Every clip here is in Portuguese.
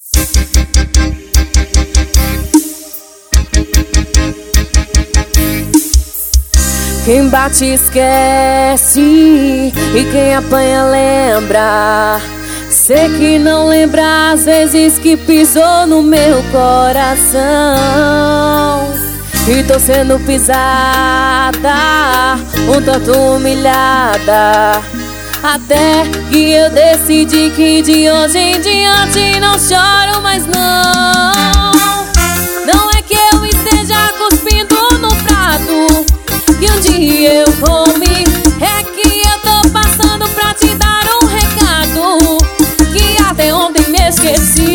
Quem bate esquece e quem apanha lembra. Sei que não lembra as vezes que pisou no meu coração e tô sendo pisada, um tanto humilhada, até que eu decidi que de hoje em diante não choro mais não. Não é que eu esteja cuspindo no prato que um dia eu comi, é que eu tô passando pra te dar um recado que até ontem me esqueci.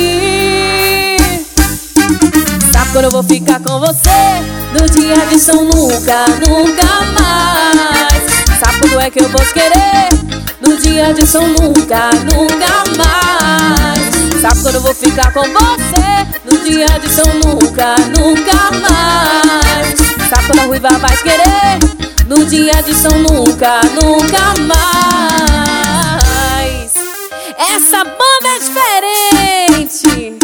Sabe quando eu vou ficar com você? No dia de São Nunca, nunca mais. Sabe quando é que eu vou te querer? No dia de São Nunca, nunca mais. Sabe quando eu vou ficar com você? No dia de São Nunca, nunca mais. Sabe quando a ruiva vai te querer? No dia de São Nunca, nunca mais. Essa banda é diferente.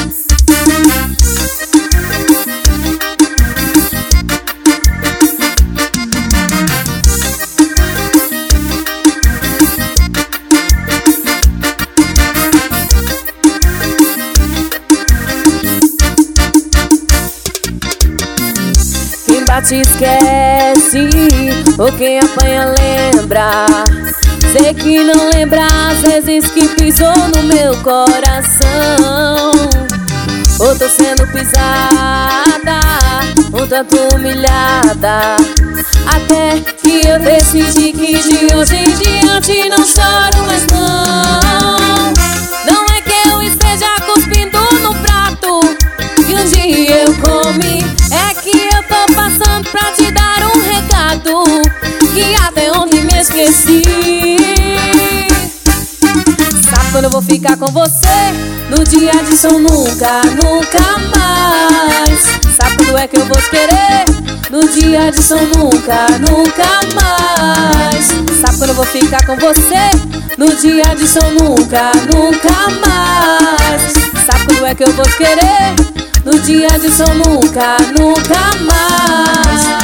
Quem bate esquece, ou quem apanha lembra. Sei que não lembra as vezes que pisou no meu coração, ou tô sendo pisada, um tanto humilhada, até que eu decidi que de hoje em diante não choro mais não. Não é que eu esteja cuspindo no prato que um dia eu comi, é que eu tô passando pra te dar um recado que até ontem me esqueci. Sabe quando eu vou ficar com você? No dia de São Nunca, nunca mais. Sabe quando é que eu vou te querer? No dia de São Nunca, nunca mais. Sabe quando eu vou ficar com você? No dia de São Nunca, nunca mais. Sabe quando é que eu vou te querer? No dia de São Nunca, nunca mais.